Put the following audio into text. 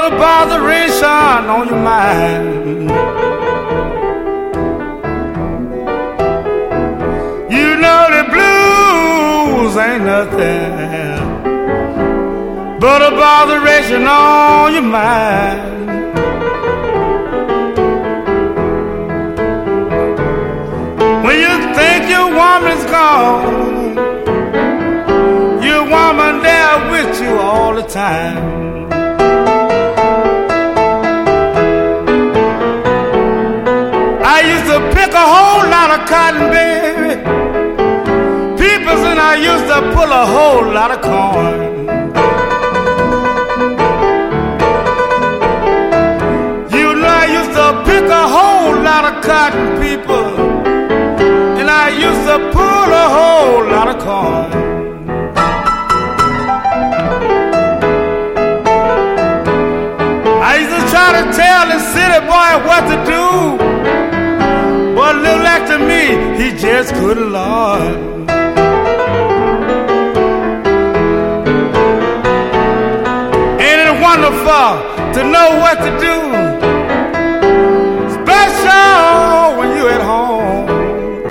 a botheration on your mind. You know the blues ain't nothing but a botheration on your mind. When you think your woman's gone, your woman there with you all the time. I used to pick a whole lot of cotton, baby. Peoples and I used to pull a whole lot of corn. You know I used to pick a whole lot of cotton, people, and I used to pull a whole lot of corn. I used to try to tell the city boy what to do, but look like to me, he just couldn't learn. Ain't it wonderful to know what to do?